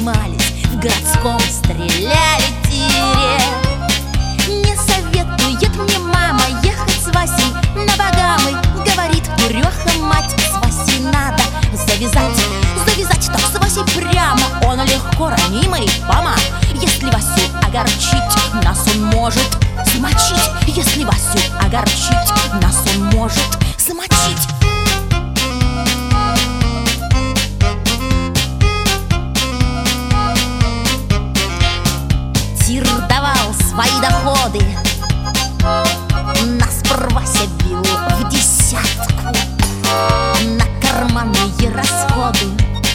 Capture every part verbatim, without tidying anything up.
занимались в городском стреляли тире. Не советует мне мама ехать с Васей на Багамы. Говорит дуреха мать, с Васей надо завязать. Завязать так с Васей прямо, он легко ранимый. Мама, если Васю огорчить, нас он может замочить. Если Васю огорчить, нас он может замочить. Тир давал свои доходы, нас Вася бил в десятку на карманные расходы.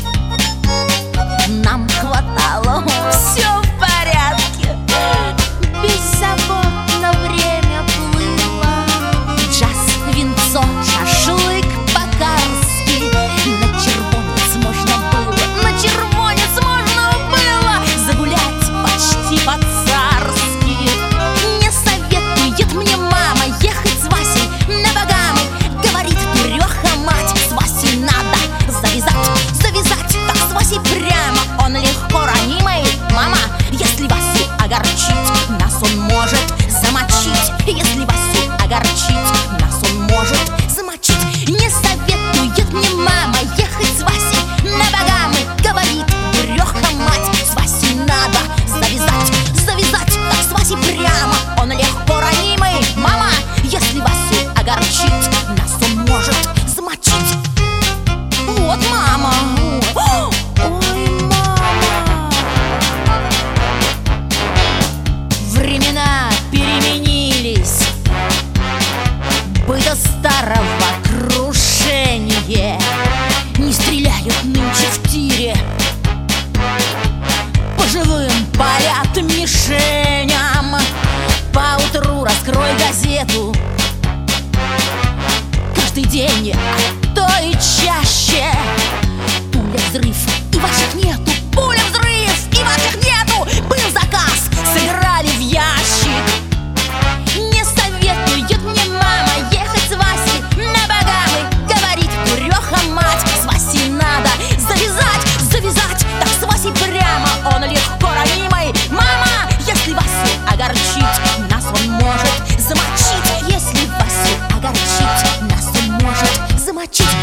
Нам хватало, все в порядке, беззаботно время плыло. Джаз, винцо, шашлык по-карски. На червонец можно было, на червонец можно было загулять почти по-царски. Не советует мне мама ехать с Васей на Багамы. Говорит дуреха мать, с Васей надо завязать. Завязать так с Васей прямо, он легко ранимый. Мама, если Васю огорчить, нас он может замочить. Если Васю огорчить, нас он может замочить. Не советует мне мама ехать с Васей на Багамы. Говорит дуреха мать, с Васей надо завязать. Завязать так с Васей прямо, он легко ранимый. Мама, если Васю огорчить, нас он может замочить. Вот мама. Ой, мама. Времена переменились, быта старого крушение. Не стреляют нынче в тире, по живым палят мишеням. Поутру раскрой газету, каждый день, а то и чаще. Пуля, взрыв, и ваших нету. Пуля, взрыв, и ваших нету. Был заказ, сыграли в ящик. Не советует мне мама ехать с Васей на Багамы. Говорит дуреха мать, с Васей надо завязать. Завязать так с Васей прямо, он легко ранимый. Мама, если Васю огорчить, нас он может замочить. Если Васю огорчить, нас он может замочить.